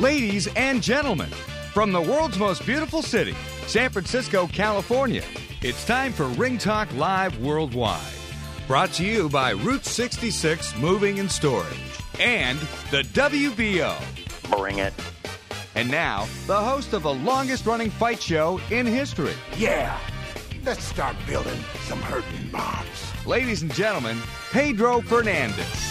Ladies and gentlemen, from the world's most beautiful city, San Francisco, California, it's time for Ring Talk Live Worldwide. Brought to you by Route 66 Moving and Storage and the WBO. Bring it. And now, the host of the longest-running fight show in history. Yeah, let's start building some hurting bombs. Ladies and gentlemen, Pedro Fernandez.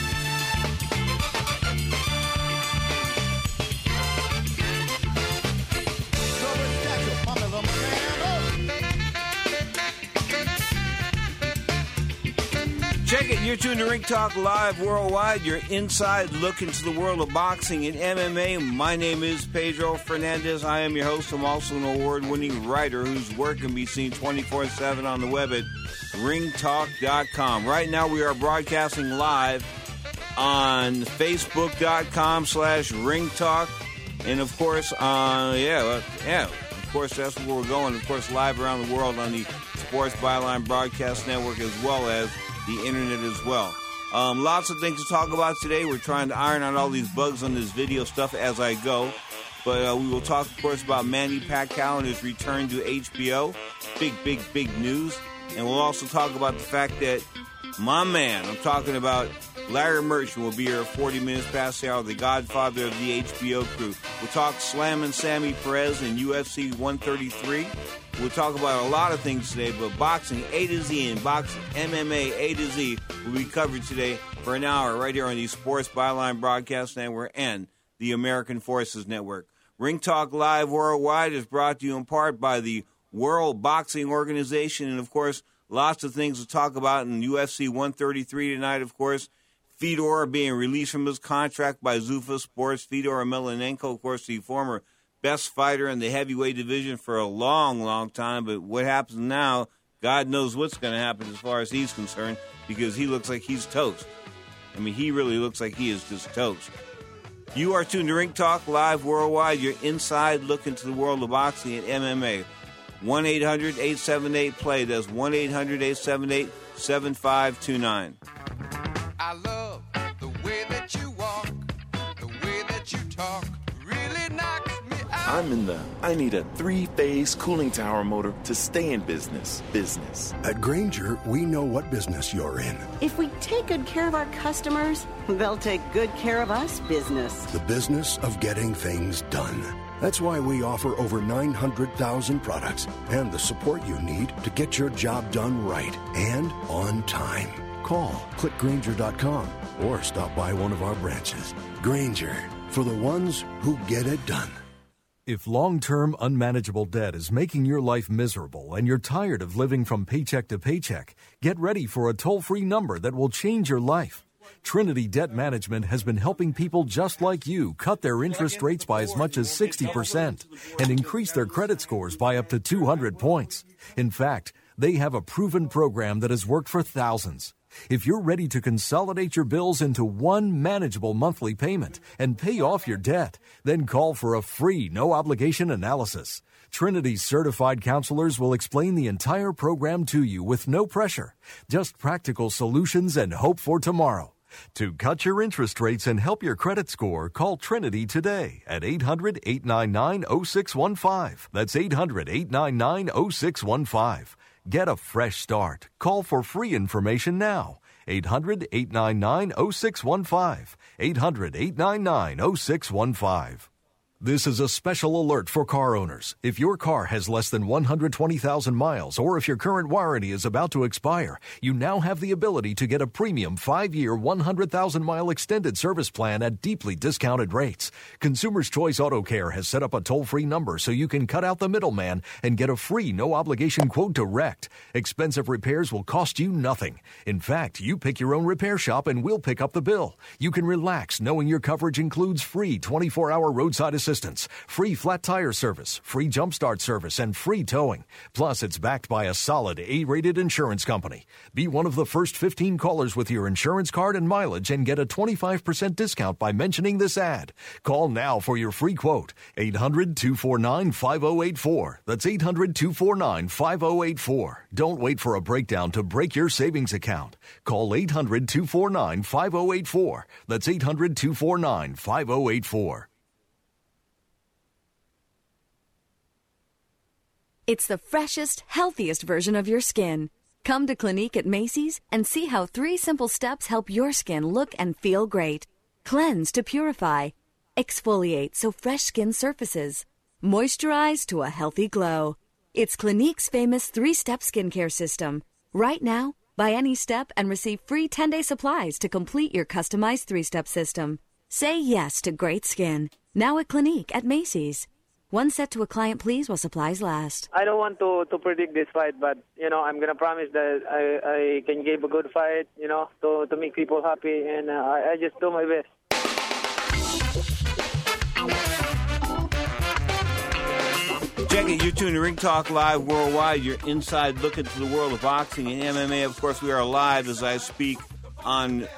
Check it, you're tuned to Ring Talk Live Worldwide, your inside look into the world of boxing and MMA. My name is Pedro Fernandez. I am your host. I'm also an award-winning writer whose work can be seen 24/7 on the web at ringtalk.com. Right now we are broadcasting live on facebook.com/ringtalk. And of course, of course, that's where we're going. Of course, live around the world on the Sports Byline Broadcast Network as well as the internet as well. Lots of things to talk about today. We're trying to iron out all these bugs on this video stuff as I go. But we will talk, of course, about Manny Pacquiao and his return to HBO. Big news. And we'll also talk about the fact that my man, I'm talking about Larry Merchant, will be here at 40 minutes past the hour, the godfather of the HBO crew. We'll talk Slammin' Sammy Perez in UFC 133. We'll talk about a lot of things today, but boxing A to Z and boxing MMA A to Z will be covered today for an hour right here on the Sports Byline Broadcast Network and the American Forces Network. Ring Talk Live Worldwide is brought to you in part by the World Boxing Organization, and of course, lots of things to talk about in UFC 133 tonight, of course. Fedor being released from his contract by Zuffa Sports. Fedor Emelianenko, of course, the former best fighter in the heavyweight division for a long time. But what happens now, God knows what's going to happen as far as he's concerned, because he looks like he's toast. I mean, he really looks like he is just toast. You are tuned to Ring Talk Live Worldwide, your inside look into the world of boxing and MMA. 1-800-878-PLAY. That's 1-800-878-7529. I love the way that you walk, the way that you talk, really knocks me out. I need a 3-phase cooling tower motor to stay in business. At Grainger, we know what business you're in. If we take good care of our customers, they'll take good care of us business. The business of getting things done. That's why we offer over 900,000 products and the support you need to get your job done right and on time. Call clickgrainger.com or stop by one of our branches. Grainger, for the ones who get it done. If long-term unmanageable debt is making your life miserable and you're tired of living from paycheck to paycheck, get ready for a toll-free number that will change your life. Trinity Debt Management has been helping people just like you cut their interest rates by as much as 60% and increase their credit scores by up to 200 points. In fact, they have a proven program that has worked for thousands. If you're ready to consolidate your bills into one manageable monthly payment and pay off your debt, then call for a free, no-obligation analysis. Trinity's certified counselors will explain the entire program to you with no pressure, just practical solutions and hope for tomorrow. To cut your interest rates and help your credit score, call Trinity today at 800-899-0615. That's 800-899-0615. Get a fresh start. Call for free information now. 800-899-0615. 800-899-0615. This is a special alert for car owners. If your car has less than 120,000 miles or if your current warranty is about to expire, you now have the ability to get a premium 5-year, 100,000-mile extended service plan at deeply discounted rates. Consumers Choice Auto Care has set up a toll-free number so you can cut out the middleman and get a free, no-obligation quote direct. Expensive repairs will cost you nothing. In fact, you pick your own repair shop and we'll pick up the bill. You can relax knowing your coverage includes free 24-hour roadside assistance, free flat tire service, free jumpstart service, and free towing. Plus, it's backed by a solid A-rated insurance company. Be one of the first 15 callers with your insurance card and mileage and get a 25% discount by mentioning this ad. Call now for your free quote. 800-249-5084. That's 800-249-5084. Don't wait for a breakdown to break your savings account. Call 800-249-5084. That's 800-249-5084. It's the freshest, healthiest version of your skin. Come to Clinique at Macy's and see how 3 simple steps help your skin look and feel great. Cleanse to purify. Exfoliate so fresh skin surfaces. Moisturize to a healthy glow. It's Clinique's famous 3-step skincare system. Right now, buy any step and receive free 10-day supplies to complete your customized 3-step system. Say yes to great skin. Now at Clinique at Macy's. One set to a client, please, while supplies last. I don't want to predict this fight, but, I'm going to promise that I can give a good fight, to make people happy, and I just do my best. Check it. You're tuned to Ring Talk Live Worldwide. Your inside look into the world of boxing and MMA. Of course, we are live as I speak on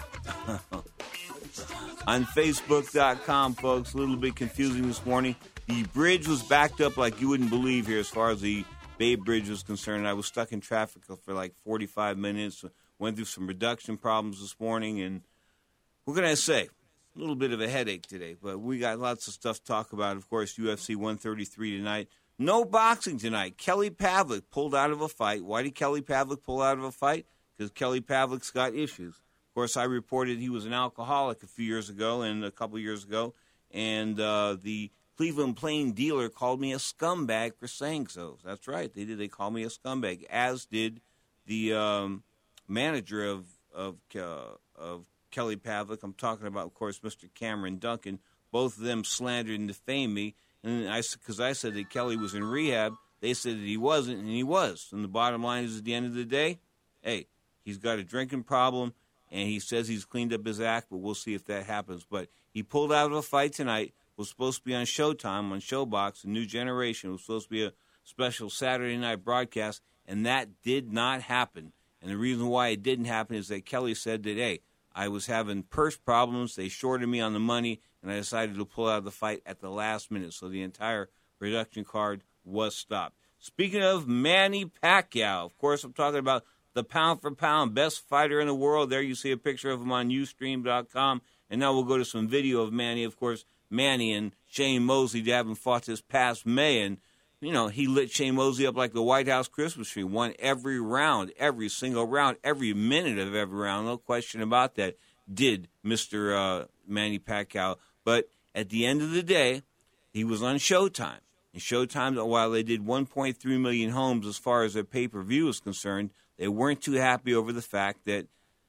on Facebook.com, folks. A little bit confusing this morning. The bridge was backed up like you wouldn't believe here as far as the Bay Bridge was concerned. I was stuck in traffic for like 45 minutes. Went through some reduction problems this morning. And what can I say? A little bit of a headache today. But we got lots of stuff to talk about. Of course, UFC 133 tonight. No boxing tonight. Kelly Pavlik pulled out of a fight. Why did Kelly Pavlik pull out of a fight? Because Kelly Pavlik's got issues. Of course, I reported he was an alcoholic a few years ago and a couple years ago. And the Cleveland Plain dealer called me a scumbag for saying so. That's right. They did. They called me a scumbag, as did the manager of Kelly Pavlik. I'm talking about, of course, Mr. Cameron Duncan. Both of them slandered and defamed me. And because I said that Kelly was in rehab, they said that he wasn't, and he was. And the bottom line is, at the end of the day, hey, he's got a drinking problem, and he says he's cleaned up his act, but we'll see if that happens. But he pulled out of a fight tonight. Was supposed to be on Showtime, on ShowBox, a New Generation. It was supposed to be a special Saturday night broadcast, and that did not happen. And the reason why it didn't happen is that Kelly said that, hey, I was having purse problems, they shorted me on the money, and I decided to pull out of the fight at the last minute. So the entire production card was stopped. Speaking of Manny Pacquiao, of course, I'm talking about the pound-for-pound best fighter in the world. There you see a picture of him on Ustream.com. And now we'll go to some video of Manny. Of course, Manny and Shane Mosley haven't fought this past May, and he lit Shane Mosley up like the White House Christmas tree. Won every round, every single round, every minute of every round. No question about that. Did Mr. Manny Pacquiao. But at the end of the day, he was on Showtime. And Showtime, while they did 1.3 million homes as far as their pay-per-view is concerned, they weren't too happy over the fact that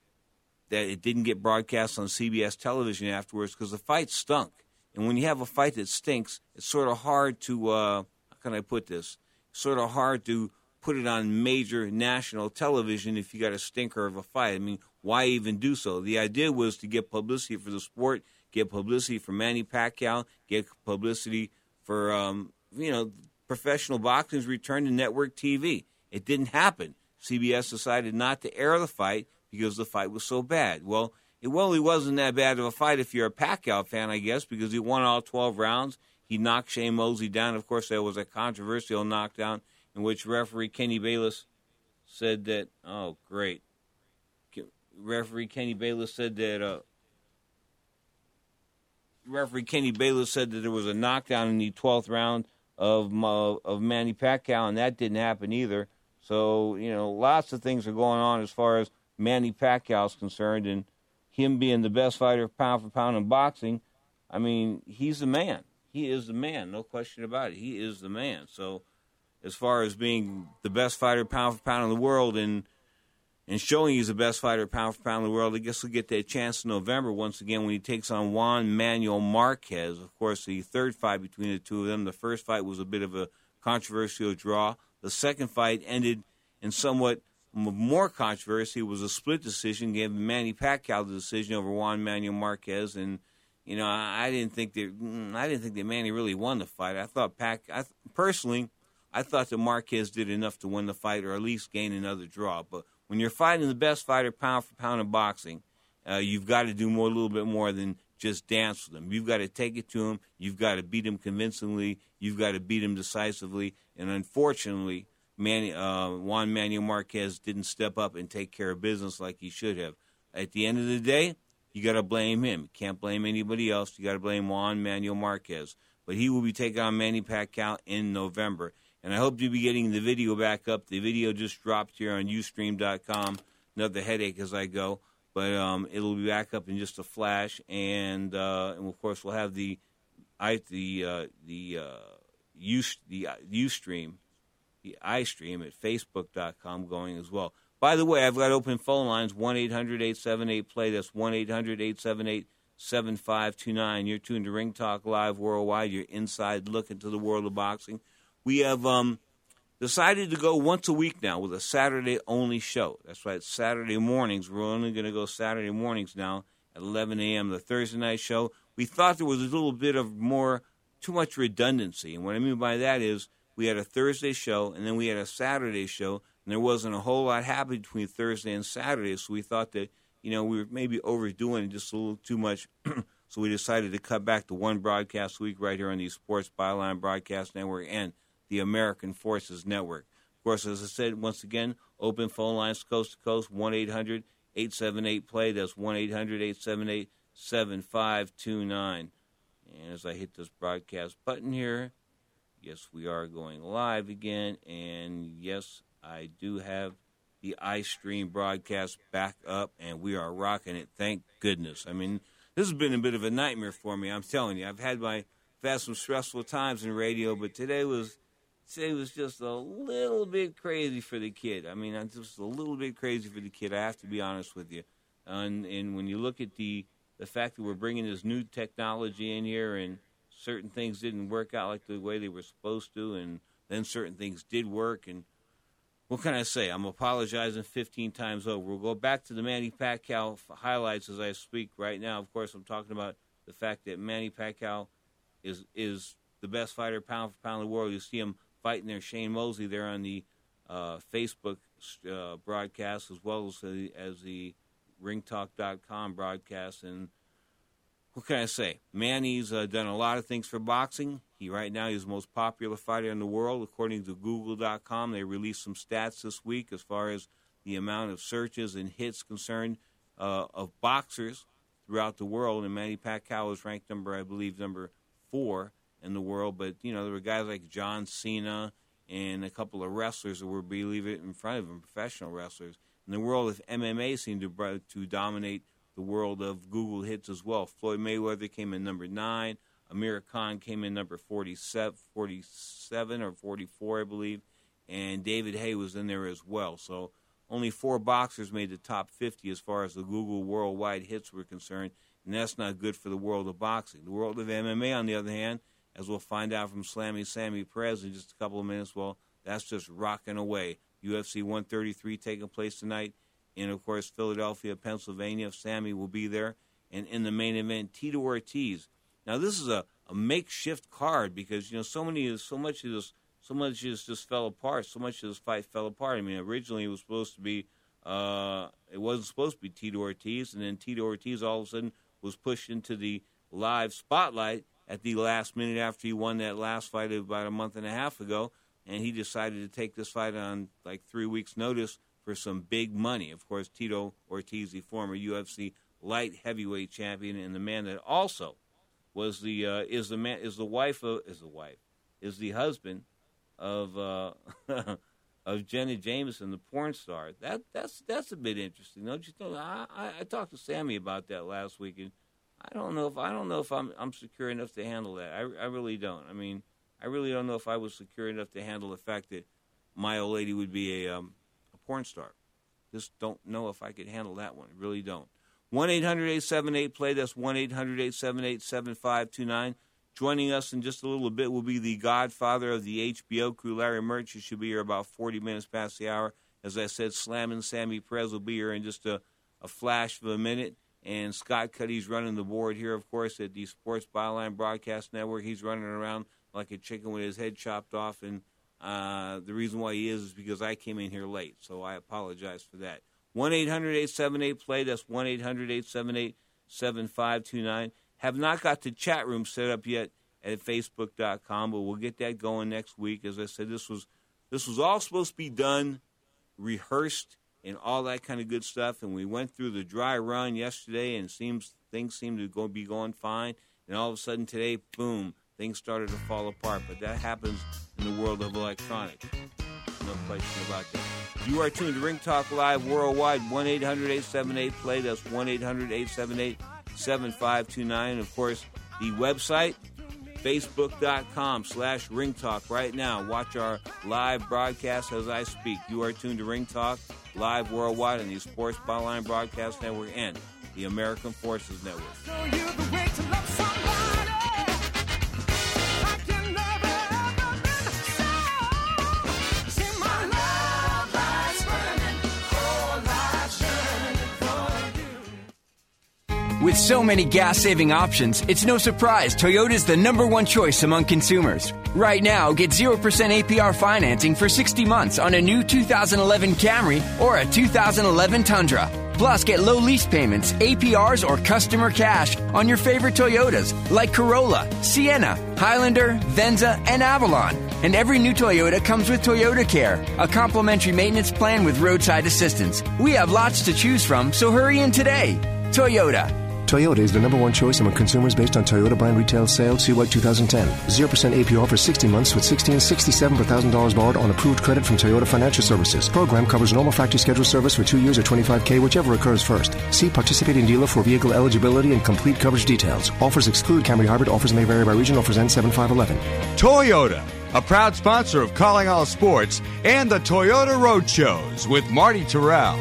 it didn't get broadcast on CBS television afterwards because the fight stunk. And when you have a fight that stinks, it's sort of hard to, how can I put this? Sort of hard to put it on major national television if you got a stinker of a fight. I mean, why even do so? The idea was to get publicity for the sport, get publicity for Manny Pacquiao, get publicity for, professional boxing's return to network TV. It didn't happen. CBS decided not to air the fight because the fight was so bad. Well, it really wasn't that bad of a fight if you're a Pacquiao fan, I guess, because he won all 12 rounds. He knocked Shane Mosley down. Of course, there was a controversial knockdown in which referee Kenny Bayless said that, oh, great. Referee Kenny Bayless said that there was a knockdown in the 12th round of Manny Pacquiao, and that didn't happen either. So, lots of things are going on as far as Manny Pacquiao is concerned, and him being the best fighter pound for pound in boxing, I mean, he's the man. He is the man, no question about it. He is the man. So as far as being the best fighter pound for pound in the world and showing he's the best fighter pound for pound in the world, I guess he'll get that chance in November once again when he takes on Juan Manuel Marquez. Of course, the third fight between the two of them. The first fight was a bit of a controversial draw. The second fight ended in somewhat more controversy. It was a split decision, gave Manny Pacquiao the decision over Juan Manuel Marquez, and I didn't think that Manny really won the fight. I thought I thought that Marquez did enough to win the fight or at least gain another draw. But when you're fighting the best fighter pound for pound in boxing, you've got to do a little bit more than just dance with him. You've got to take it to him. You've got to beat him convincingly. You've got to beat him decisively. And unfortunately, Juan Manuel Marquez didn't step up and take care of business like he should have. At the end of the day, you got to blame him. You can't blame anybody else. You got to blame Juan Manuel Marquez. But he will be taking on Manny Pacquiao in November. And I hope you'll be getting the video back up. The video just dropped here on Ustream.com. Another headache as I go. But it'll be back up in just a flash. And of course, we'll have the Ustream, the iStream at Facebook.com going as well. By the way, I've got open phone lines, 1-800-878-PLAY. That's 1-800-878-7529. You're tuned to Ring Talk Live Worldwide. Your inside look into the world of boxing. We have decided to go once a week now with a Saturday-only show. That's right, Saturday mornings. We're only going to go Saturday mornings now at 11 a.m. The Thursday night show, we thought there was a little bit of too much redundancy. And what I mean by that is we had a Thursday show, and then we had a Saturday show, and there wasn't a whole lot happening between Thursday and Saturday, so we thought that, we were maybe overdoing it just a little too much, so we decided to cut back to one broadcast a week right here on the Sports Byline Broadcast Network and the American Forces Network. Of course, as I said, once again, open phone lines coast to coast, 1-800-878-PLAY. That's 1-800-878-7529. And as I hit this broadcast button here, yes, we are going live again, and yes, I do have the iStream broadcast back up, and we are rocking it, thank goodness. I mean, this has been a bit of a nightmare for me, I'm telling you. I've had some stressful times in radio, but today was just a little bit crazy for the kid. I mean, I'm just a little bit crazy for the kid, I have to be honest with you. And when you look at the fact that we're bringing this new technology in here and certain things didn't work out like the way they were supposed to, and then certain things did work, and what can I say? I'm apologizing 15 times over. We'll go back to the Manny Pacquiao highlights as I speak right now. Of course, I'm talking about the fact that Manny Pacquiao is the best fighter pound for pound in the world. You see him fighting there, Shane Mosley there on the Facebook broadcast, as well as the ringtalk.com broadcast. And what can I say? Manny's done a lot of things for boxing. Right now he's the most popular fighter in the world. According to Google.com, they released some stats this week as far as the amount of searches and hits concerned of boxers throughout the world. And Manny Pacquiao is ranked number 4 in the world. But, there were guys like John Cena and a couple of wrestlers that were, believe it, in front of him, professional wrestlers. In the world of MMA seemed to dominate the world of Google hits as well. Floyd Mayweather came in number 9. Amir Khan came in number 47 or 44, I believe. And David Haye was in there as well. So only 4 boxers made the top 50 as far as the Google worldwide hits were concerned. And that's not good for the world of boxing. The world of MMA, on the other hand, as we'll find out from Slammy Sammy Perez in just a couple of minutes, well, that's just rocking away. UFC 133 taking place tonight in, of course, Philadelphia, Pennsylvania. Sammy will be there. And in the main event, Tito Ortiz. Now, this is a makeshift card because, so much of this just fell apart. So much of this fight fell apart. I mean, originally it was supposed to be, it wasn't supposed to be Tito Ortiz, and then Tito Ortiz all of a sudden was pushed into the live spotlight at the last minute after he won that last fight about a month and a half ago, and he decided to take this fight on like 3 weeks' notice for some big money. Of course, Tito Ortiz, the former UFC light heavyweight champion, and the man that also was the husband of of Jenna Jameson, the porn star. That's a bit interesting, don't you think? I talked to Sammy about that last week, and I don't know if I'm secure enough to handle that. I really don't. I mean, I really don't know if I was secure enough to handle the fact that my old lady would be a porn star. Just don't know if I could handle that one. I really don't. 1-800-878-PLAY. That's 1-800-878-7529. Joining us in just a little bit will be the godfather of the HBO crew, Larry Murch. He should be here about 40 minutes past the hour. As I said, Slammin' Sammy Perez will be here in just a flash of a minute. And Scott Cuddy's running the board here, of course, at the Sports Byline Broadcast Network. He's running around like a chicken with his head chopped off. And the reason why he is because I came in here late. So I apologize for that. 1-800-878-PLAY. That's 1-800-878-7529. Have not got the chat room set up yet at Facebook.com, but we'll get that going next week. As I said, this was all supposed to be done, rehearsed, and all that kind of good stuff. And we went through the dry run yesterday, and things seem to be going fine. And all of a sudden today, boom, things started to fall apart. But that happens in the world of electronics. No question about that. You are tuned to Ring Talk Live worldwide, 1-800-878-PLAY. That's 1-800-878-7529. Of course, the website, Facebook.com/Ring Talk. Right now, watch our live broadcast as I speak. You are tuned to Ring Talk Live worldwide on the Sports Byline Broadcast Network and the American Forces Network. With so many gas-saving options, it's no surprise Toyota's the number one choice among consumers. Right now, get 0% APR financing for 60 months on a new 2011 Camry or a 2011 Tundra. Plus, get low lease payments, APRs, or customer cash on your favorite Toyotas like Corolla, Sienna, Highlander, Venza, and Avalon. And every new Toyota comes with Toyota Care, a complimentary maintenance plan with roadside assistance. We have lots to choose from, so hurry in today. Toyota. Toyota is the number one choice among consumers based on Toyota brand retail sales CY 2010. 0% APR for 60 months with $60 and $67 per $1,000 borrowed on approved credit from Toyota Financial Services. Program covers normal factory schedule service for 2 years or $25K, whichever occurs first. See participating dealer for vehicle eligibility and complete coverage details. Offers exclude Camry Hybrid. Offers may vary by region. Offers end 7/5/11. Toyota, a proud sponsor of Calling All Sports and the Toyota Road Shows with Marty Terrell.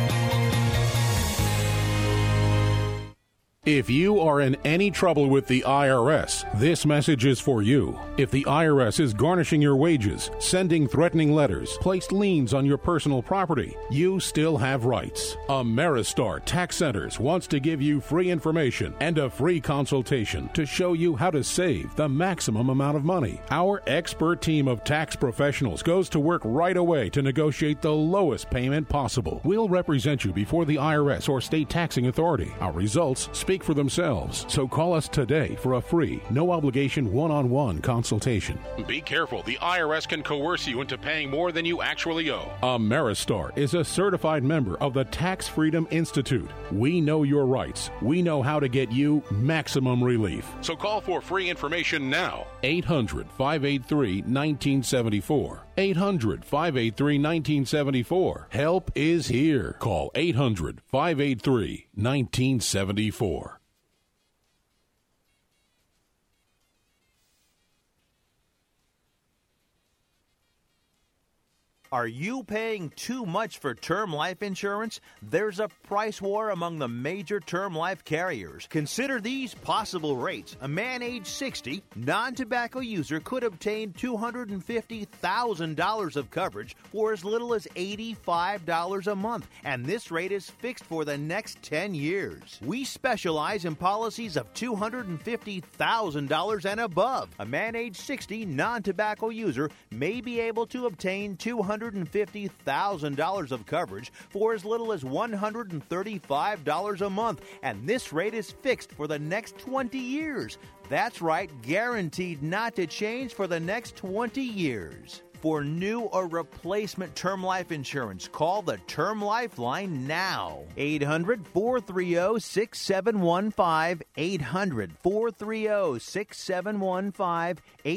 If you are in any trouble with the IRS, this message is for you. If the IRS is garnishing your wages, sending threatening letters, placed liens on your personal property, you still have rights. Ameristar Tax Centers wants to give you free information and a free consultation to show you how to save the maximum amount of money. Our expert team of tax professionals goes to work right away to negotiate the lowest payment possible. We'll represent you before the IRS or state taxing authority. Our results speak for themselves. So call us today for a free, no-obligation one-on-one consultation. Be careful. The IRS can coerce you into paying more than you actually owe. Ameristar is a certified member of the Tax Freedom Institute. We know your rights. We know how to get you maximum relief. So call for free information now. 800-583-1974. 800-583-1974. Help is here. Call 800-583-1974. Are you paying too much for term life insurance? There's a price war among the major term life carriers. Consider these possible rates. A man age 60, non-tobacco user could obtain $250,000 of coverage for as little as $85 a month, and this rate is fixed for the next 10 years. We specialize in policies of $250,000 and above. A man age 60, non-tobacco user may be able to obtain $250,000 of coverage for as little as $135 a month, and this rate is fixed for the next 20 years. That's right, guaranteed not to change for the next 20 years. For new or replacement term life insurance, call the Term Lifeline now. 800-430-6715. 800-430-6715.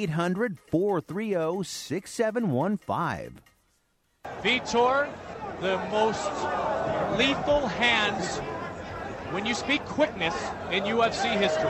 800-430-6715. Vitor, the most lethal hands when you speak quickness in UFC history.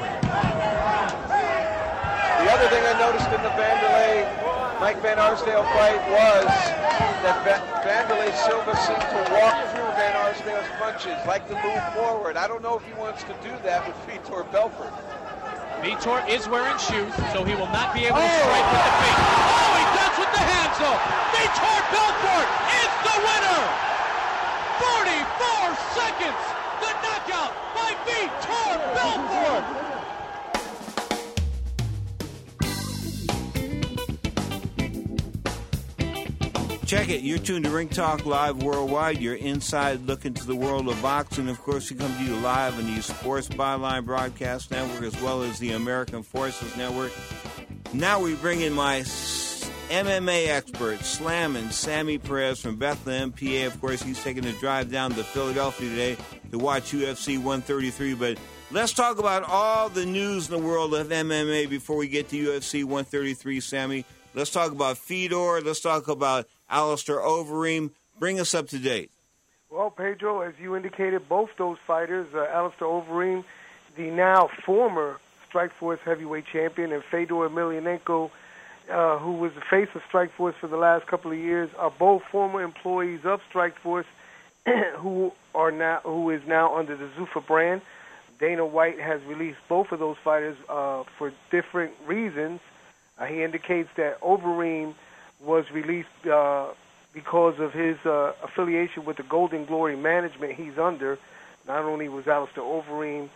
The other thing I noticed in the Vanderlei-Mike Van Arsdale fight was that Vanderlei Silva seemed to walk through Van Arsdale's punches, like to move forward. I don't know if he wants to do that with Vitor Belfort. Vitor is wearing shoes, so he will not be able to strike with the feet. Oh, he does with the hands, though. Vitor Belfort is the winner. 44 seconds. The knockout by Vitor Belfort. Check it. You're tuned to Ring Talk Live worldwide. You're inside look into the world of boxing. Of course, we come to you live on the Sports Byline Broadcast Network as well as the American Forces Network. Now we bring in my MMA expert, Slammin' Sammy Perez from Bethlehem, PA. Of course, he's taking a drive down to Philadelphia today to watch UFC 133. But Let's talk about all the news in the world of MMA before we get to UFC 133, Sammy. Let's talk about Fedor. Let's talk about Alistair Overeem. Bring us up to date. Well, Pedro, as you indicated, both those fighters, Alistair Overeem, the now former Strikeforce heavyweight champion, and Fedor Emelianenko, who was the face of Strikeforce for the last couple of years, are both former employees of Strikeforce, who is now under the Zuffa brand. Dana White has released both of those fighters for different reasons. He indicates that Overeem was released because of his affiliation with the Golden Glory management he's under. Not only was Alistair Overeem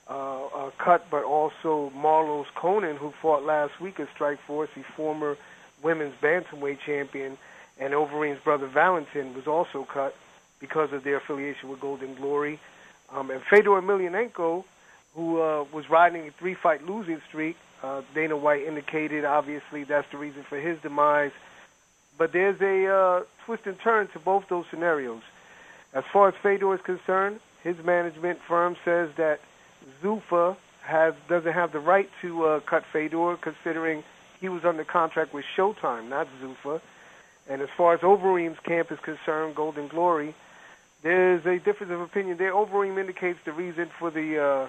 cut, but also Marlos Conan, who fought last week at Strikeforce, the former women's bantamweight champion, and Overeem's brother Valentin was also cut because of their affiliation with Golden Glory. And Fedor Emelianenko, who was riding a 3-fight losing streak, Dana White indicated, obviously, that's the reason for his demise. But there's a twist and turn to both those scenarios. As far as Fedor is concerned, his management firm says that Zuffa doesn't have the right to cut Fedor, considering he was under contract with Showtime, not Zuffa. And as far as Overeem's camp is concerned, Golden Glory, there's a difference of opinion there. Overeem indicates the reason for the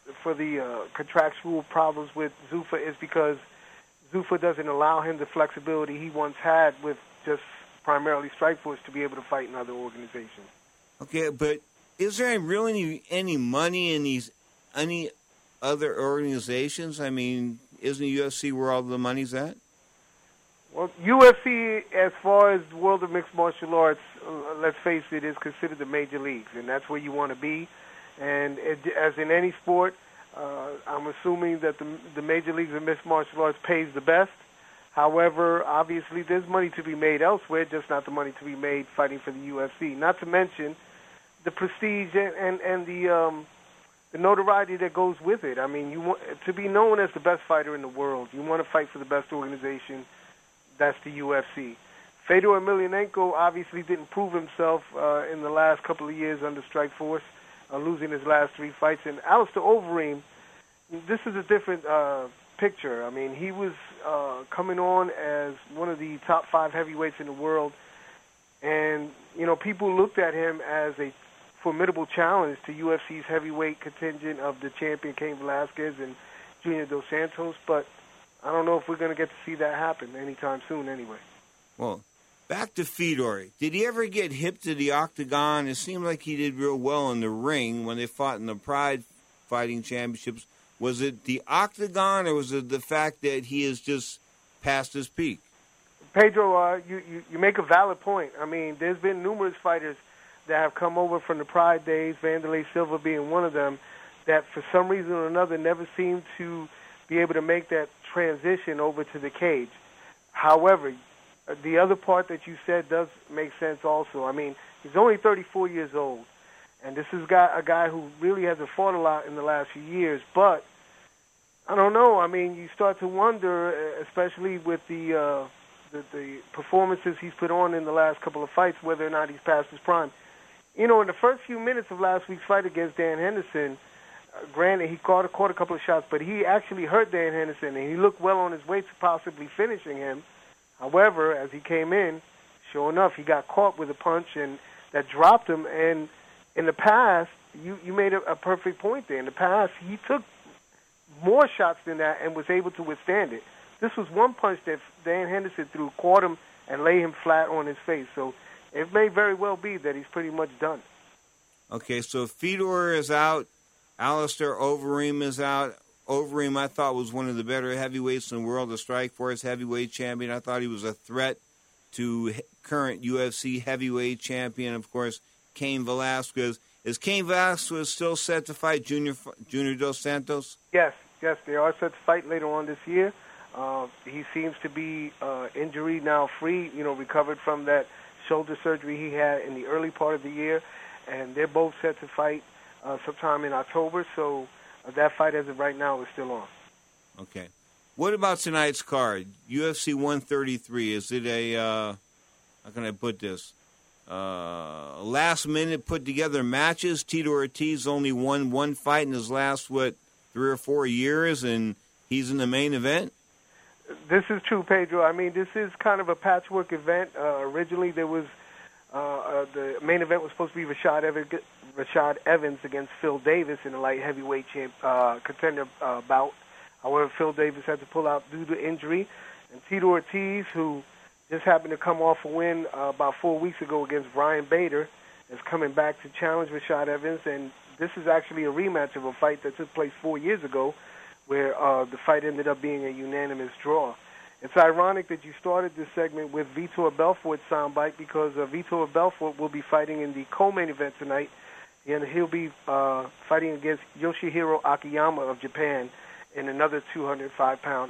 contractual problems with Zuffa is because Zuffa doesn't allow him the flexibility he once had with just primarily Strikeforce to be able to fight in other organizations. Okay, but is there really any money in any other organizations? I mean, isn't UFC where all the money's at? Well, UFC, as far as the world of mixed martial arts, let's face it, is considered the major leagues, and that's where you want to be. And as in any sport, I'm assuming that the major leagues of mixed martial arts pays the best. However, obviously, there's money to be made elsewhere, just not the money to be made fighting for the UFC. Not to mention the prestige and the notoriety that goes with it. I mean, you want to be known as the best fighter in the world. You want to fight for the best organization. That's the UFC. Fedor Emelianenko obviously didn't prove himself in the last couple of years under Strikeforce, losing his last 3 fights. And Alistair Overeem, this is a different picture. I mean, he was coming on as one of the top 5 heavyweights in the world, and people looked at him as a formidable challenge to UFC's heavyweight contingent of the champion Cain Velasquez and Junior Dos Santos, but I don't know if we're going to get to see that happen anytime soon anyway. Well, back to Fedor. Did he ever get hip to the octagon? It seemed like he did real well in the ring when they fought in the Pride Fighting Championships. Was it the octagon, or was it the fact that he is just past his peak? Pedro, you make a valid point. I mean, there's been numerous fighters that have come over from the Pride days, Vanderlei Silva being one of them, that for some reason or another never seemed to be able to make that transition over to the cage. However, the other part that you said does make sense also. I mean, he's only 34 years old, and this is a guy who really hasn't fought a lot in the last few years, but I don't know. I mean, you start to wonder, especially with the performances he's put on in the last couple of fights, whether or not he's past his prime. In the first few minutes of last week's fight against Dan Henderson, granted, he caught a couple of shots, but he actually hurt Dan Henderson, and he looked well on his way to possibly finishing him. However, as he came in, sure enough, he got caught with a punch and that dropped him. And in the past, you made a perfect point there. In the past, he took more shots than that and was able to withstand it. This was one punch that Dan Henderson threw, caught him, and laid him flat on his face. So it may very well be that he's pretty much done. Okay, so Fedor is out. Alistair Overeem is out. Overeem, I thought, was one of the better heavyweights in the world, the Strikeforce heavyweight champion. I thought he was a threat to current UFC heavyweight champion, of course, Cain Velasquez. Is Cain Velasquez still set to fight Junior Dos Santos? Yes, they are set to fight later on this year. He seems to be injury now free, recovered from that shoulder surgery he had in the early part of the year, and they're both set to fight sometime in October, so that fight as of right now is still on. Okay. What about tonight's card? UFC 133, is it a, how can I put this? last-minute put-together matches. Tito Ortiz only won one fight in his last, 3 or 4 years, and he's in the main event? This is true, Pedro. I mean, this is kind of a patchwork event. Originally, there was the main event was supposed to be Rashad Evans against Phil Davis in the light heavyweight contender bout. However, Phil Davis had to pull out due to injury. And Tito Ortiz, who just happened to come off a win about 4 weeks ago against Brian Bader, is coming back to challenge Rashad Evans. And this is actually a rematch of a fight that took place 4 years ago, where the fight ended up being a unanimous draw. It's ironic that you started this segment with Vitor Belfort's soundbite because Vitor Belfort will be fighting in the co-main event tonight, and he'll be fighting against Yoshihiro Akiyama of Japan in another 185-pound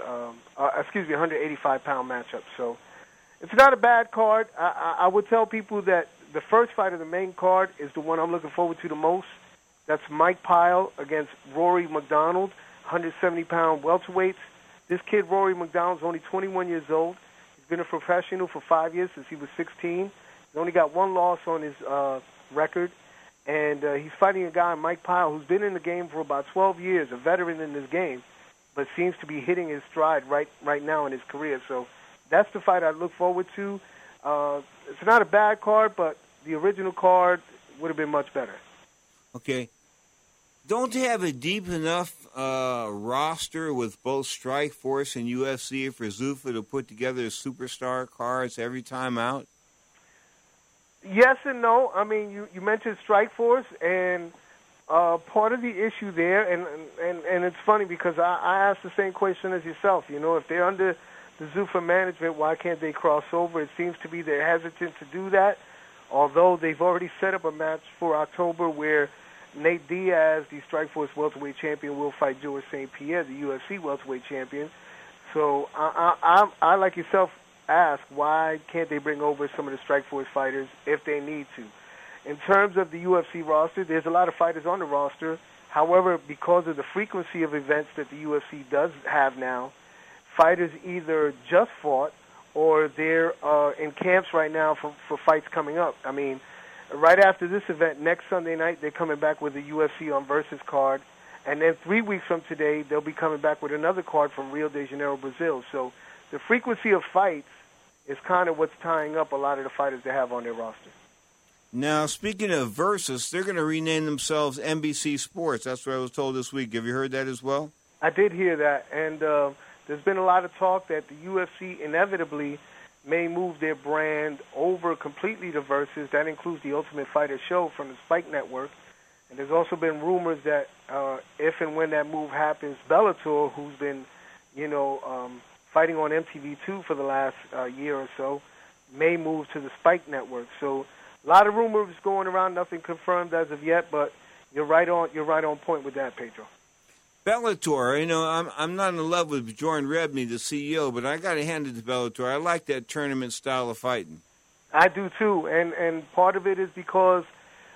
matchup. So it's not a bad card. I would tell people that the first fight of the main card is the one I'm looking forward to the most. That's Mike Pyle against Rory McDonald, 170-pound welterweights. This kid, Rory McDonald, is only 21 years old. He's been a professional for 5 years since he was 16. He's only got one loss on his record. And he's fighting a guy, Mike Pyle, who's been in the game for about 12 years, a veteran in this game, but seems to be hitting his stride right now in his career. So that's the fight I look forward to. It's not a bad card, but the original card would have been much better. Okay. Don't they have a deep enough roster with both Strikeforce and UFC for Zuffa to put together superstar cards every time out? Yes and no. I mean, you mentioned Strikeforce, and part of the issue there, and it's funny because I asked the same question as yourself. You know, if they're under the Zuffa management, why can't they cross over? It seems to be they're hesitant to do that, although they've already set up a match for October where Nate Diaz, the Strikeforce welterweight champion, will fight George St. Pierre, the UFC welterweight champion. So I like yourself, ask why can't they bring over some of the Strikeforce fighters if they need to. In terms of the UFC roster, there's a lot of fighters on the roster. However, because of the frequency of events that the UFC does have now, fighters either just fought or they're in camps right now for fights coming up. I mean, right after this event, next Sunday night, they're coming back with a UFC on Versus card. And then 3 weeks from today, they'll be coming back with another card from Rio de Janeiro, Brazil. So the frequency of fights is kind of what's tying up a lot of the fighters they have on their roster. Now, speaking of Versus, they're going to rename themselves NBC Sports. That's what I was told this week. Have you heard that as well? I did hear that. And there's been a lot of talk that the UFC inevitably may move their brand over completely to Versus. That includes the Ultimate Fighter show from the Spike Network. And there's also been rumors that if and when that move happens, Bellator, who's been, fighting on MTV2 for the last year or so, may move to the Spike Network. So a lot of rumors going around, nothing confirmed as of yet, but you're right on point with that, Pedro. Bellator, I'm not in love with Jordan Rebney, the CEO, but I got to hand it to Bellator. I like that tournament style of fighting. I do too, and part of it is because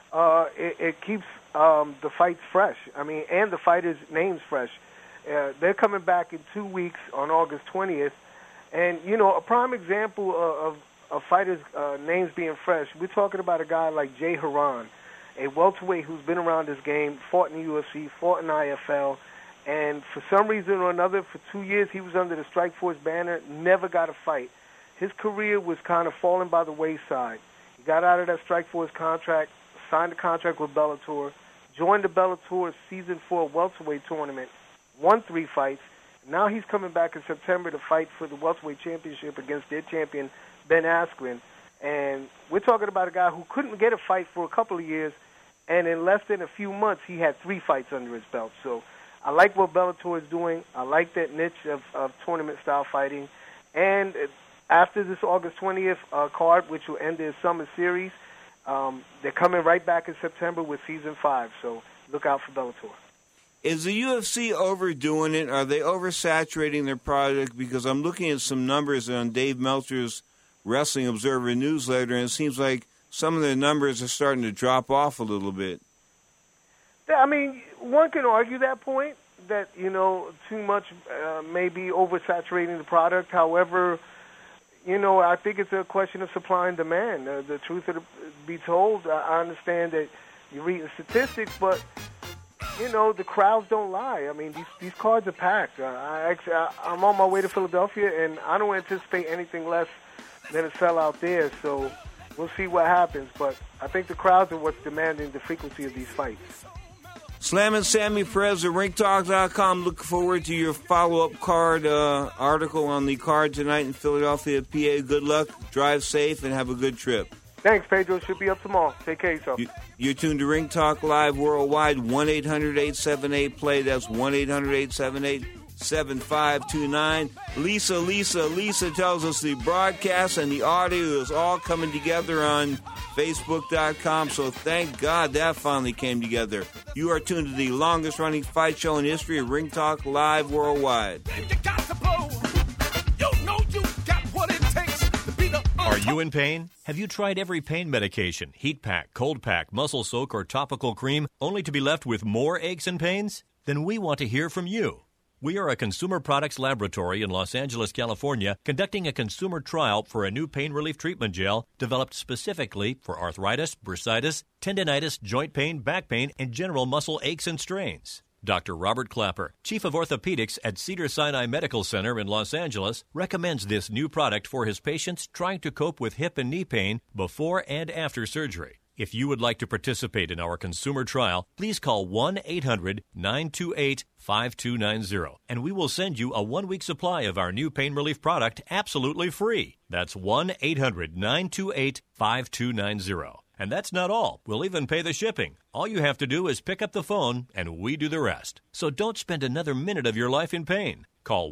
it keeps the fights fresh. I mean, and the fighters' names fresh. They're coming back in 2 weeks on August 20th, and a prime example of fighters' names being fresh. We're talking about a guy like Jay Haran, a welterweight who's been around this game, fought in the UFC, fought in IFL. And for some reason or another, for 2 years, he was under the Strikeforce banner, never got a fight. His career was kind of falling by the wayside. He got out of that Strikeforce contract, signed a contract with Bellator, joined the Bellator Season 4 welterweight tournament, won 3 fights. Now he's coming back in September to fight for the welterweight championship against their champion, Ben Askren. And we're talking about a guy who couldn't get a fight for a couple of years, and in less than a few months, he had 3 fights under his belt. So I like what Bellator is doing. I like that niche of tournament-style fighting. And after this August 20th card, which will end their summer series, they're coming right back in September with Season 5. So look out for Bellator. Is the UFC overdoing it? Are they oversaturating their product? Because I'm looking at some numbers on Dave Meltzer's Wrestling Observer newsletter, and it seems like some of the numbers are starting to drop off a little bit. I mean, one can argue that point, that, too much may be oversaturating the product. However, I think it's a question of supply and demand. The truth of be told, I understand that you're reading statistics, but the crowds don't lie. I mean, these cards are packed. I'm on my way to Philadelphia, and I don't anticipate anything less than a sellout there. So we'll see what happens. But I think the crowds are what's demanding the frequency of these fights. Slam and Sammy Perez at ringtalk.com. Look forward to your follow-up card article on the card tonight in Philadelphia, PA. Good luck, drive safe, and have a good trip. Thanks, Pedro. Should be up tomorrow. Take care of yourself. You're tuned to Ring Talk Live worldwide, 1-800-878-PLAY. That's 1-800-878-7529. Lisa tells us the broadcast and the audio is all coming together on Facebook.com, so thank God that finally came together. You are tuned to the longest-running fight show in history of Ring Talk Live worldwide. Are you in pain? Have you tried every pain medication, heat pack, cold pack, muscle soak, or topical cream, only to be left with more aches and pains? Then we want to hear from you. We are a consumer products laboratory in Los Angeles, California, conducting a consumer trial for a new pain relief treatment gel developed specifically for arthritis, bursitis, tendinitis, joint pain, back pain, and general muscle aches and strains. Dr. Robert Clapper, Chief of Orthopedics at Cedars-Sinai Medical Center in Los Angeles, recommends this new product for his patients trying to cope with hip and knee pain before and after surgery. If you would like to participate in our consumer trial, please call 1-800-928-5290, and we will send you a 1-week supply of our new pain relief product absolutely free. That's 1-800-928-5290. And that's not all. We'll even pay the shipping. All you have to do is pick up the phone, and we do the rest. So don't spend another minute of your life in pain. Call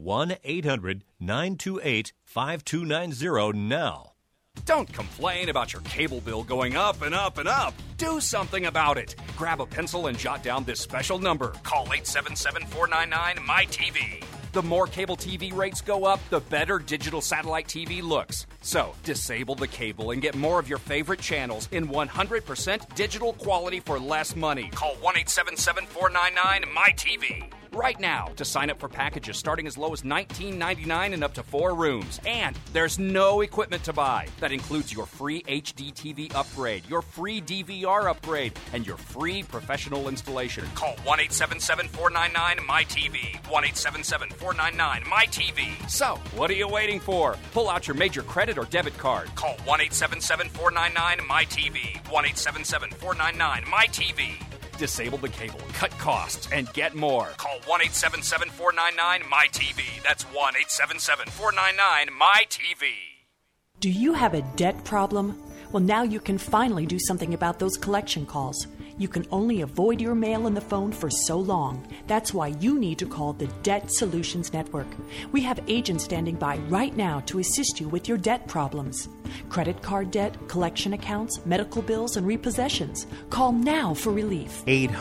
1-800-928-5290 now. Don't complain about your cable bill going up and up and up. Do something about it. Grab a pencil and jot down this special number. Call 877-499-MY-TV. The more cable TV rates go up, the better digital satellite TV looks. So, disable the cable and get more of your favorite channels in 100% digital quality for less money. Call 1-877-499-MY-TV. Right now to sign up for packages starting as low as $19.99 and up to 4 rooms. And there's no equipment to buy. That includes your free HD TV upgrade, your free DVR upgrade, and your free professional installation. Call 1-877-499-MY-TV. 1-877-499-MY-TV. So, what are you waiting for? Pull out your major credit or debit card. Call 1-877-499-MY-TV. 1-877-499-MY-TV. Disable the cable, cut costs, and get more. Call 1-877-499-MY-TV. That's 1-877-499-MY-TV. Do you have a debt problem? Well, now you can finally do something about those collection calls. You can only avoid your mail and the phone for so long. That's why you need to call the Debt Solutions Network. We have agents standing by right now to assist you with your debt problems. Credit card debt, collection accounts, medical bills, and repossessions. Call now for relief.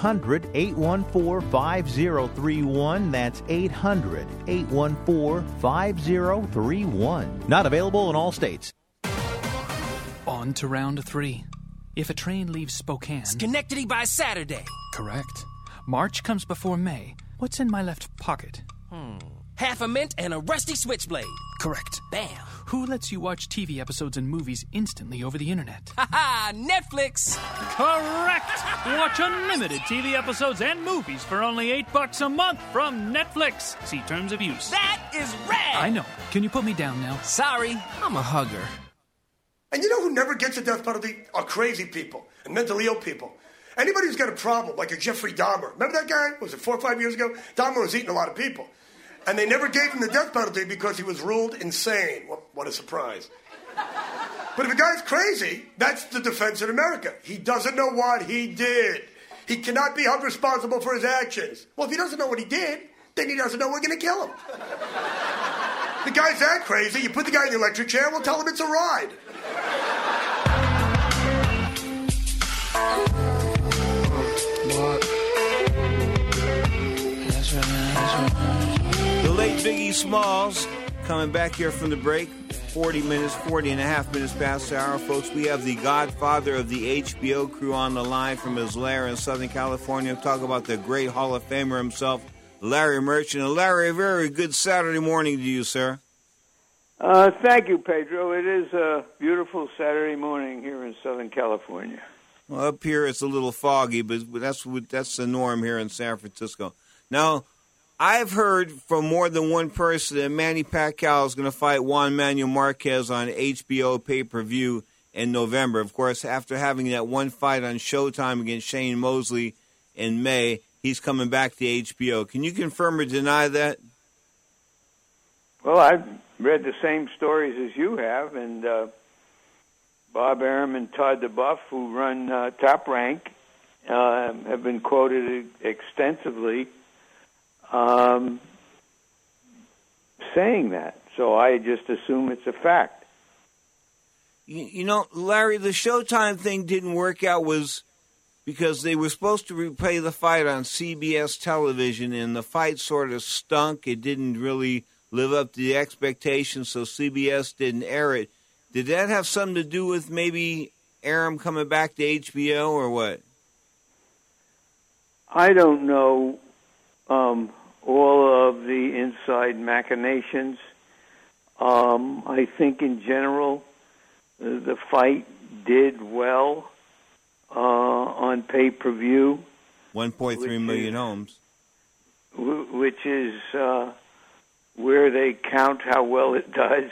800-814-5031. That's 800-814-5031. Not available in all states. On to round 3. If a train leaves Spokane... Schenectady by Saturday. Correct. March comes before May. What's in my left pocket? Half a mint and a rusty switchblade. Correct. Bam. Who lets you watch TV episodes and movies instantly over the internet? Ha-ha! Netflix. Correct. Watch unlimited TV episodes and movies for only $8 a month from Netflix. See terms of use. That is rad. I know. Can you put me down now? Sorry, I'm a hugger. And you know who never gets the death penalty are crazy people and mentally ill people. Anybody who's got a problem, like a Jeffrey Dahmer. Remember that guy? Was it 4 or 5 years ago? Dahmer was eating a lot of people. And they never gave him the death penalty because he was ruled insane. What a surprise. But if a guy's crazy, that's the defense in America. He doesn't know what he did. He cannot be held responsible for his actions. Well, if he doesn't know what he did, then he doesn't know we're going to kill him. The guy's that crazy, you put the guy in the electric chair, we'll tell him it's a ride. The late Biggie Smalls coming back here from the break. 40 and a half minutes past the hour, folks. We have the godfather of the HBO crew on the line from his lair in Southern California. Talk about the great Hall of Famer himself, Larry Merchant. And Larry, a very good Saturday morning to you, sir. Thank you, Pedro. It is a beautiful Saturday morning here in Southern California. Well, up here it's a little foggy, but that's the norm here in San Francisco. Now, I've heard from more than one person that Manny Pacquiao is going to fight Juan Manuel Marquez on HBO pay-per-view in November. Of course, after having that one fight on Showtime against Shane Mosley in May, he's coming back to HBO. Can you confirm or deny that? Well, I've read the same stories as you have, and Bob Arum and Todd DeBuff, who run Top Rank, have been quoted extensively saying that. So I just assume it's a fact. You know, Larry, the Showtime thing didn't work out was because they were supposed to replay the fight on CBS television, and the fight sort of stunk. It didn't really live up to the expectations, so CBS didn't air it. Did that have something to do with maybe Arum coming back to HBO or what? I don't know all of the inside machinations. I think in general the fight did well on pay-per-view. 1.3 million homes. Which is where they count how well it does.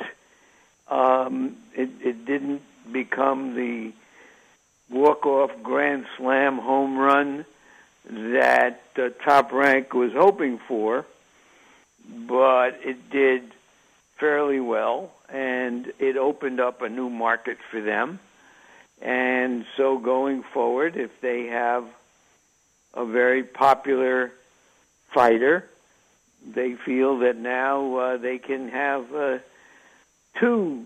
It didn't become the walk-off grand slam home run that Top Rank was hoping for, but it did fairly well, and it opened up a new market for them. And so going forward, if they have a very popular fighter, they feel that now they can have two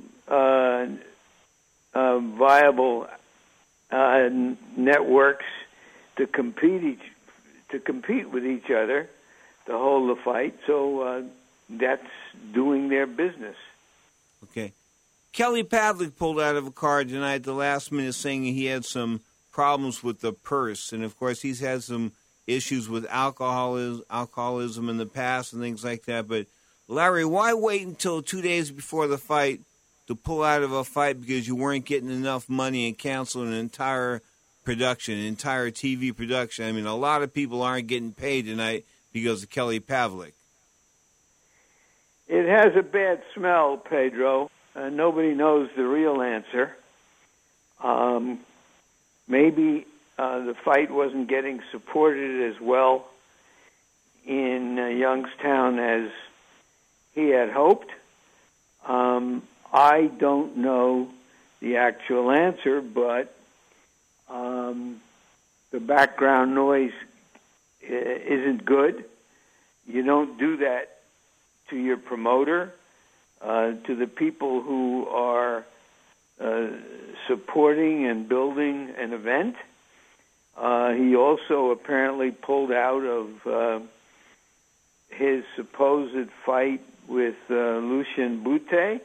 viable networks to compete with each other to hold the fight. So that's doing their business. Okay. Kelly Pavlik pulled out of a card tonight at the last minute saying he had some problems with the purse. And, of course, he's had some issues with alcoholism in the past and things like that. But, Larry, why wait until 2 days before the fight to pull out of a fight because you weren't getting enough money and cancel an entire production, an entire TV production? I mean, a lot of people aren't getting paid tonight because of Kelly Pavlik. It has a bad smell, Pedro. Nobody knows the real answer. Maybe the fight wasn't getting supported as well in Youngstown as he had hoped. I don't know the actual answer, but the background noise isn't good. You don't do that to your promoter, to the people who are supporting and building an event. He also apparently pulled out of his supposed fight with Lucien Boutte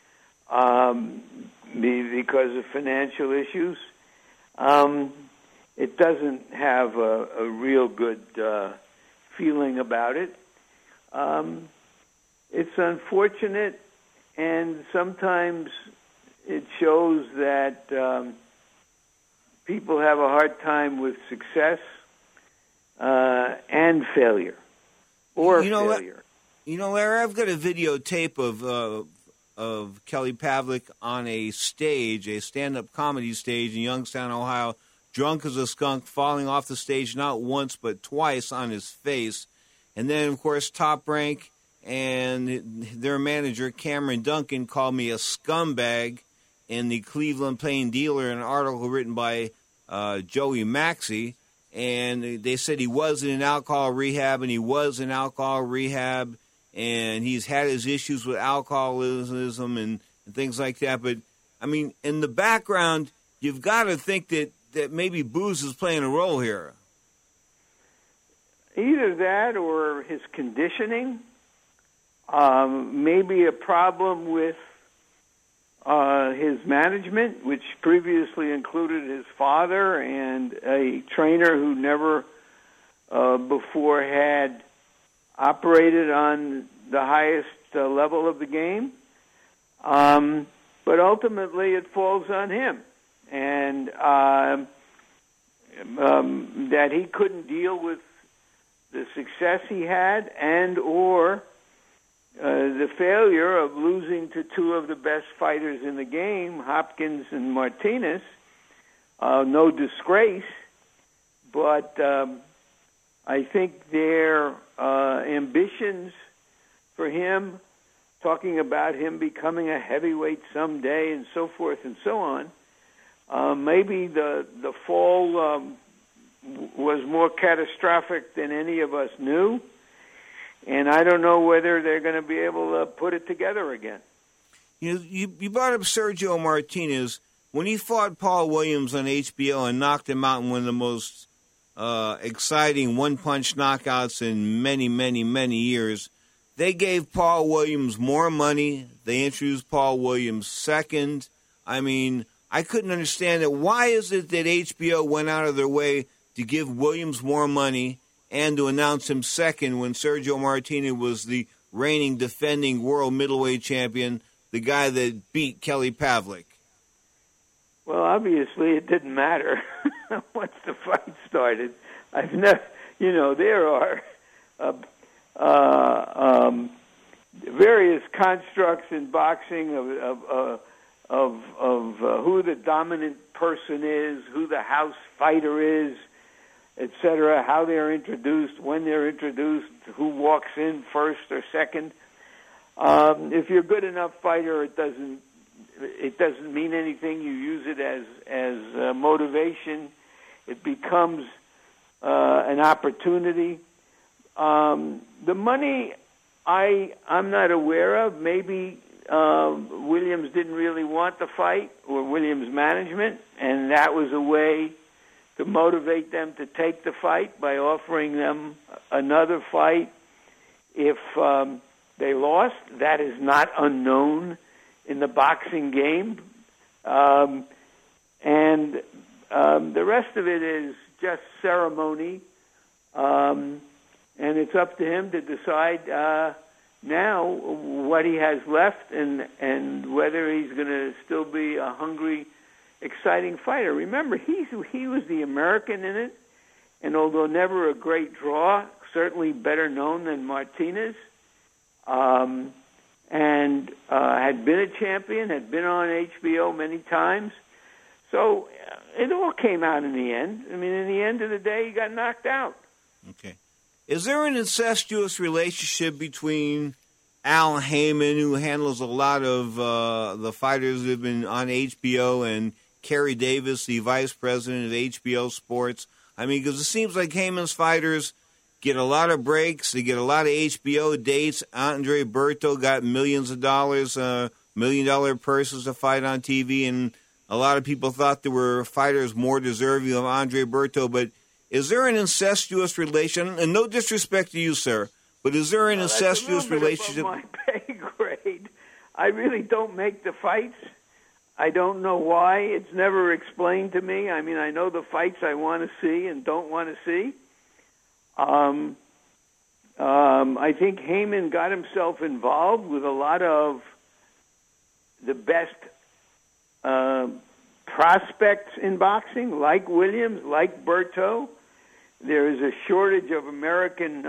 because of financial issues. It doesn't have a real good feeling about it. It's unfortunate, and sometimes it shows that people have a hard time with success and failure, or failure. Larry, I've got a videotape of Kelly Pavlik on a stage, a stand-up comedy stage in Youngstown, Ohio, drunk as a skunk, falling off the stage not once but twice on his face. And then, of course, Top Rank and their manager, Cameron Duncan, called me a scumbag in the Cleveland Plain Dealer, an article written by Joey Maxey. And they said he was in alcohol rehab, and he was in alcohol rehab, and he's had his issues with alcoholism and things like that. But, I mean, in the background, you've got to think that maybe booze is playing a role here. Either that or his conditioning. Maybe a problem with his management, which previously included his father and a trainer who never before had operated on the highest level of the game. But ultimately it falls on him. And that he couldn't deal with the success he had and or the failure of losing to two of the best fighters in the game, Hopkins and Martinez. No disgrace, but I think their ambitions for him, talking about him becoming a heavyweight someday and so forth and so on, maybe the fall was more catastrophic than any of us knew, and I don't know whether they're going to be able to put it together again. You brought up Sergio Martinez. When he fought Paul Williams on HBO and knocked him out in one of the most exciting one-punch knockouts in many, many, many years, they gave Paul Williams more money. They introduced Paul Williams second. I mean, I couldn't understand it. Why is it that HBO went out of their way to give Williams more money and to announce him second when Sergio Martinez was the reigning, defending world middleweight champion, the guy that beat Kelly Pavlik? Well, obviously it didn't matter once the fight started. I've never, there are various constructs in boxing of who the dominant person is, who the house fighter is, etc., how they're introduced, when they're introduced, who walks in first or second. If you're a good enough fighter, it doesn't mean anything. You use it as motivation. It becomes an opportunity. The money I'm not aware of. Maybe Williams didn't really want the fight, or Williams' management, and that was a way to motivate them to take the fight by offering them another fight if they lost. That is not unknown in the boxing game. And the rest of it is just ceremony. And it's up to him to decide now what he has left and whether he's going to still be a hungry, exciting fighter. Remember, he was the American in it, and although never a great draw, certainly better known than Martinez, and had been a champion, had been on HBO many times. So it all came out in the end. I mean, in the end of the day, he got knocked out. Okay. Is there an incestuous relationship between Al Heyman, who handles a lot of the fighters who have been on HBO, and Kerry Davis, the vice president of HBO Sports? I mean, because it seems like Heyman's fighters get a lot of breaks. They get a lot of HBO dates. Andre Berto got millions of dollars, $1 million purses to fight on TV, and a lot of people thought there were fighters more deserving of Andre Berto. But is there an incestuous relation? And no disrespect to you, sir, but is there an incestuous relationship? That's my pay grade. I really don't make the fights. I don't know why. It's never explained to me. I mean, I know the fights I want to see and don't want to see. I think Heyman got himself involved with a lot of the best prospects in boxing, like Williams, like Berto. There is a shortage of American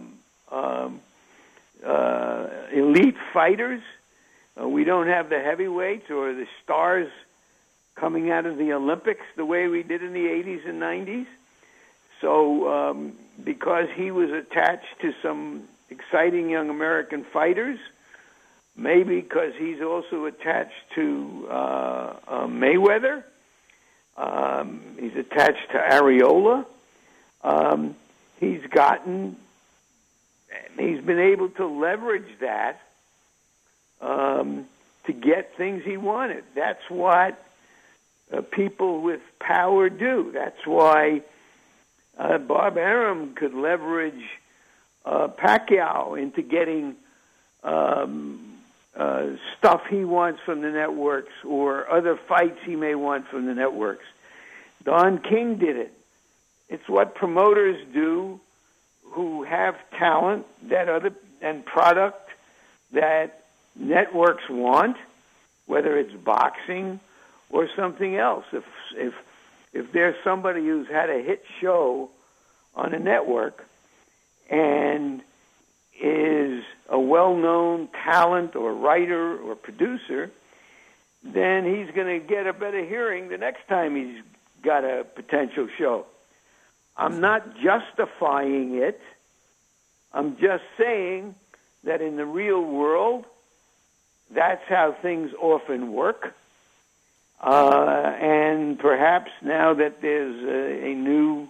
elite fighters. We don't have the heavyweights or the stars coming out of the Olympics the way we did in the 80s and 90s. So because he was attached to some exciting young American fighters, maybe because he's also attached to Mayweather, he's attached to Areola, he's been able to leverage that to get things he wanted. That's what people with power do. That's why Bob Arum could leverage Pacquiao into getting stuff he wants from the networks or other fights he may want from the networks. Don King did it. It's what promoters do who have talent and product that networks want, whether it's boxing or something else. If there's somebody who's had a hit show on a network and is a well-known talent or writer or producer, then he's going to get a better hearing the next time he's got a potential show. I'm not justifying it. I'm just saying that in the real world, that's how things often work. And perhaps now that there's a new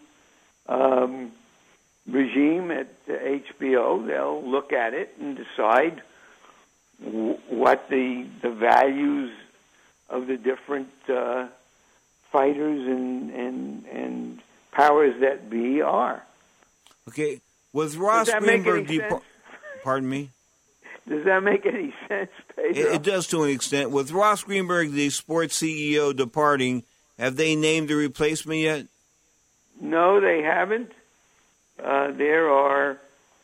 regime at HBO, they'll look at it and decide what the values of the different fighters and powers that be are. Okay, was Ross Greenberg... Pardon me? Does that make any sense, Pedro? It does to an extent. With Ross Greenberg, the sports CEO, departing, have they named a replacement yet? No, they haven't. There are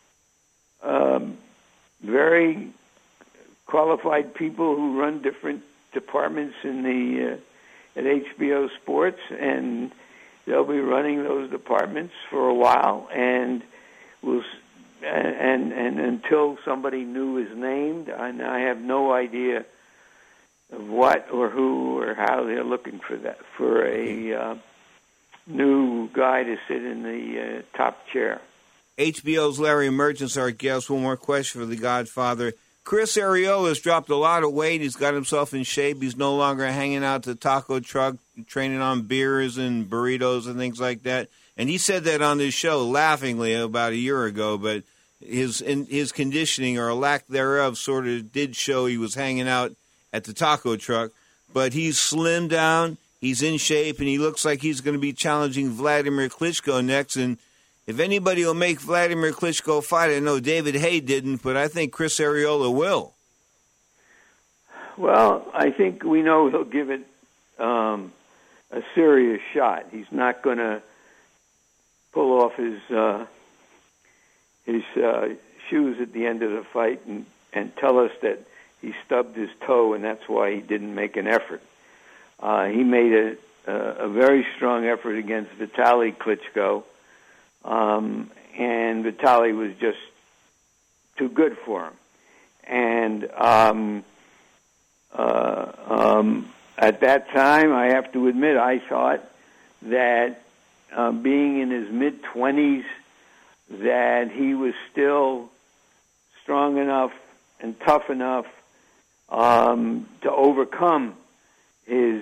very qualified people who run different departments in the at HBO Sports, and they'll be running those departments for a while, and until somebody new is named, I have no idea of what or who or how they're looking for a new guy to sit in the top chair. HBO's Larry Merchant's our guest. One more question for the Godfather. Chris Ariola's dropped a lot of weight. He's got himself in shape. He's no longer hanging out the taco truck, training on beers and burritos and things like that. And he said that on his show laughingly about a year ago, but his conditioning or a lack thereof sort of did show he was hanging out at the taco truck. But he's slimmed down, he's in shape, and he looks like he's going to be challenging Vladimir Klitschko next. And if anybody will make Vladimir Klitschko fight, I know David Haye didn't, but I think Chris Arreola will. Well, I think we know he'll give it a serious shot. He's not going to pull off his shoes at the end of the fight and tell us that he stubbed his toe and that's why he didn't make an effort. He made a very strong effort against Vitaly Klitschko, and Vitaly was just too good for him. And at that time, I have to admit, I thought that being in his mid-20s, that he was still strong enough and tough enough to overcome his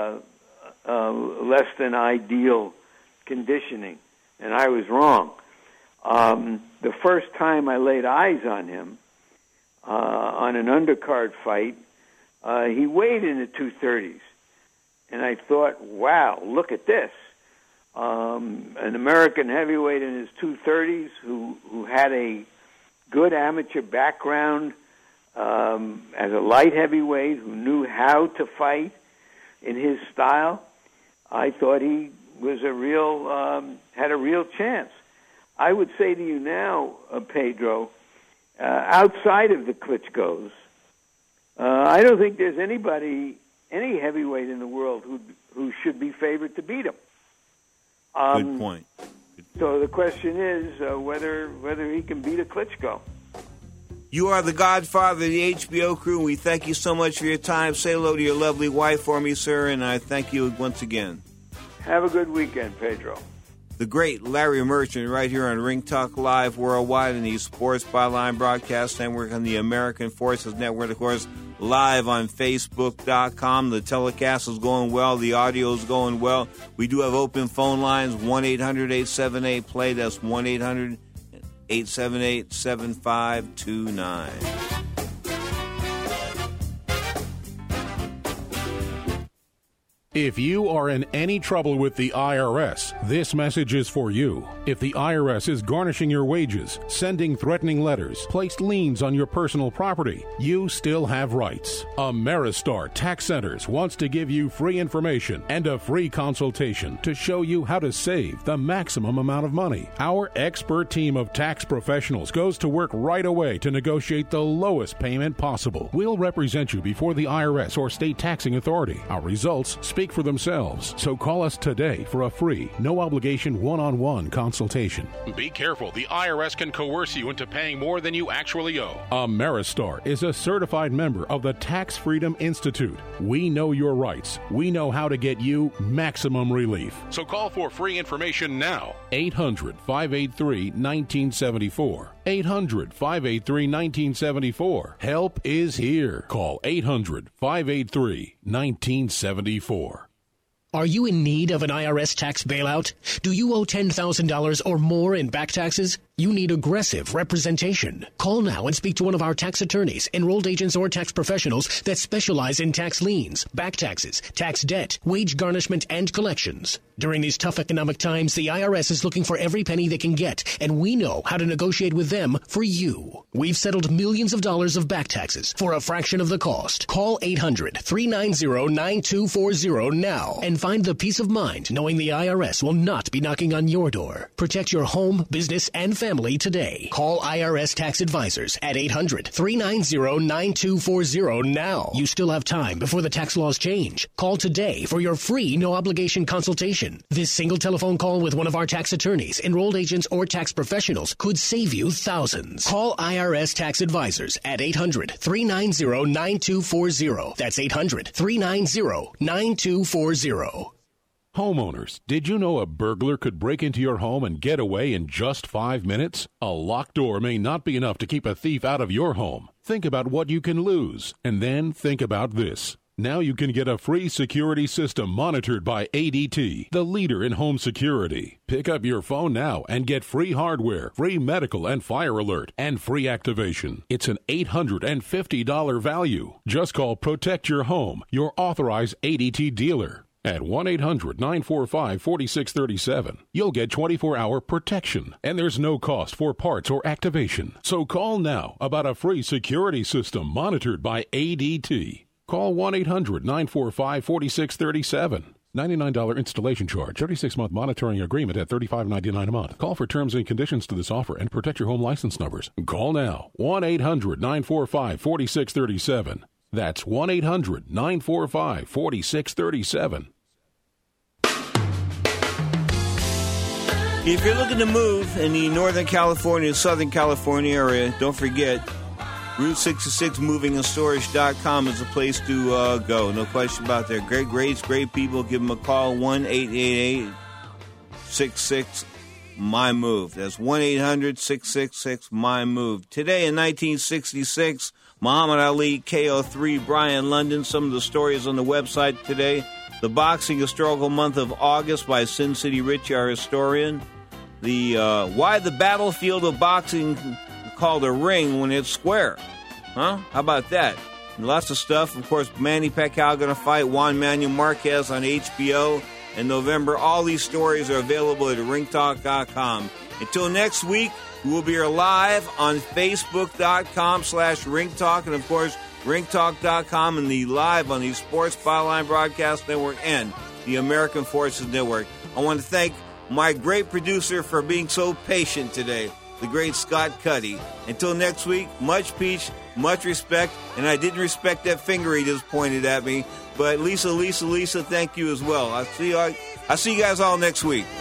less than ideal conditioning. And I was wrong. The first time I laid eyes on him on an undercard fight, he weighed in the 230s. And I thought, wow, look at this. An American heavyweight in his 230s who had a good amateur background as a light heavyweight, who knew how to fight in his style. I thought he was had a real chance. I would say to you now, Pedro, outside of the Klitschkos, I don't think there's any heavyweight in the world who should be favored to beat him. Good point. So the question is whether he can beat a Klitschko. You are the Godfather of the HBO crew, and we thank you so much for your time. Say hello to your lovely wife for me, sir, and I thank you once again. Have a good weekend, Pedro. The great Larry Merchant right here on Ring Talk Live Worldwide and the Sports Byline Broadcast Network on the American Forces Network, of course, live on Facebook.com. The telecast is going well. The audio is going well. We do have open phone lines, 1-800-878-PLAY. That's 1-800-878-7529. If you are in any trouble with the IRS, this message is for you. If the IRS is garnishing your wages, sending threatening letters, placed liens on your personal property, you still have rights. Ameristar Tax Centers wants to give you free information and a free consultation to show you how to save the maximum amount of money. Our expert team of tax professionals goes to work right away to negotiate the lowest payment possible. We'll represent you before the IRS or state taxing authority. Our results speak for themselves. So call us today for a free, no-obligation one-on-one consultation. Be careful. The IRS can coerce you into paying more than you actually owe. Ameristar is a certified member of the Tax Freedom Institute. We know your rights. We know how to get you maximum relief. So call for free information now. 800-583-1974. 800-583-1974. Help is here. Call 800-583-1974. Are you in need of an IRS tax bailout? Do you owe $10,000 or more in back taxes? You need aggressive representation. Call now and speak to one of our tax attorneys, enrolled agents, or tax professionals that specialize in tax liens, back taxes, tax debt, wage garnishment, and collections. During these tough economic times, the IRS is looking for every penny they can get, and we know how to negotiate with them for you. We've settled millions of dollars of back taxes for a fraction of the cost. Call 800-390-9240 now and find the peace of mind knowing the IRS will not be knocking on your door. Protect your home, business, and family today. Call IRS Tax Advisors at 800-390-9240 now. You still have time before the tax laws change. Call today for your free no-obligation consultation. This single telephone call with one of our tax attorneys, enrolled agents, or tax professionals could save you thousands. Call IRS Tax Advisors at 800-390-9240. That's 800-390-9240. Homeowners, did you know a burglar could break into your home and get away in just 5 minutes? A locked door may not be enough to keep a thief out of your home. Think about what you can lose, and then think about this. Now you can get a free security system monitored by ADT, the leader in home security. Pick up your phone now and get free hardware, free medical and fire alert, and free activation. It's an $850 value. Just call Protect Your Home, your authorized ADT dealer. At 1-800-945-4637, you'll get 24-hour protection, and there's no cost for parts or activation. So call now about a free security system monitored by ADT. Call 1-800-945-4637. $99 installation charge, 36-month monitoring agreement at $35.99 a month. Call for terms and conditions to this offer and protect your home license numbers. Call now, 1-800-945-4637. That's 1-800-945-4637. If you're looking to move in the Northern California, Southern California area, don't forget, Route 66 movingandstorage.com is a place to go. No question about that. Great grades, great people. Give them a call, 1-888-66-MY-MOVE. That's 1-800-666-MY-MOVE. Today in 1966, Muhammad Ali, KO3, Brian London. Some of the stories on the website today. The Boxing Historical Month of August by Sin City Richie, our historian. The why the battlefield of boxing called a ring when it's square. Huh? How about that? And lots of stuff. Of course, Manny Pacquiao going to fight Juan Manuel Marquez on HBO in November. All these stories are available at ringtalk.com. Until next week, we will be here live on Facebook.com/ringtalk, and of course, ringtalk.com and the live on the Sports Byline Broadcast Network and the American Forces Network. I want to thank my great producer for being so patient today, the great Scott Cuddy. Until next week, much peace, much respect, and I didn't respect that finger he just pointed at me, but Lisa, thank you as well. I'll see you guys all next week.